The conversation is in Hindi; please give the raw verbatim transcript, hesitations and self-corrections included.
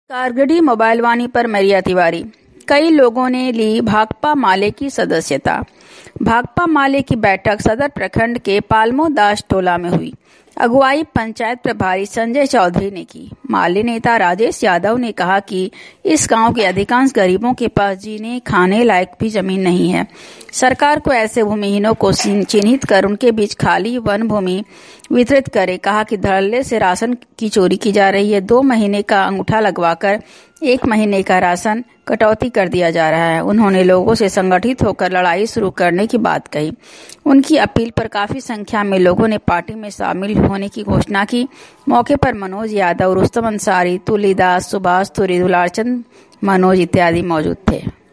कारगडी मोबाइल वाणी पर मरिया तिवारी। कई लोगों ने ली भाकपा माले की सदस्यता। भाकपा माले की बैठक सदर प्रखंड के पालमो दास टोला में हुई। अगुवाई पंचायत प्रभारी संजय चौधरी ने की। माले नेता राजेश यादव ने कहा कि इस गांव के अधिकांश गरीबों के पास जीने खाने लायक भी जमीन नहीं है। सरकार को ऐसे भूमिहीनों को चिन्हित कर उनके बीच खाली वन भूमि वितरित करे। कहा कि धड़ल्ले से राशन की चोरी की जा रही है। दो महीने का अंगूठा लगवाकर एक महीने का राशन कटौती कर दिया जा रहा है। उन्होंने लोगों से संगठित होकर लड़ाई शुरू करने की बात कही। उनकी अपील पर काफी संख्या में लोगों ने पार्टी में शामिल होने की घोषणा की। मौके पर मनोज यादव, रुस्तम अंसारी, तुलसीदास, सुभाष तुरी, दुलारचंद, मनोज इत्यादि मौजूद थे।